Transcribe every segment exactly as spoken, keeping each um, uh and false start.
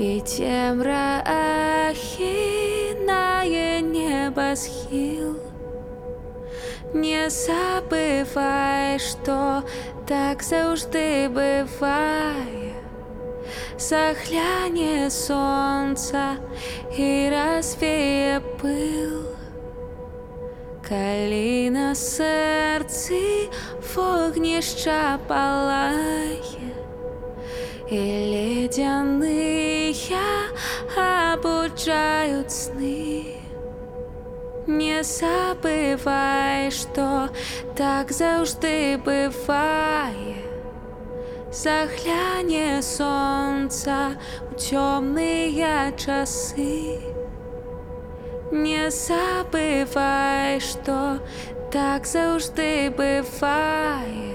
і темра ахінає небосхил. Не забывай, что так завжди бывае. Загляне сонца і развее пыл. Калі на сэрцы вогнішча палае, і ледзяныя абуджаюць сны. Не забывай, что так завжди бывае. Загляне сонца у цёмныя часы. Не забывай, что так завжди бывае.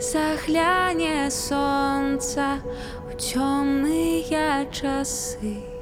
Загляне сонца у цёмныя часы.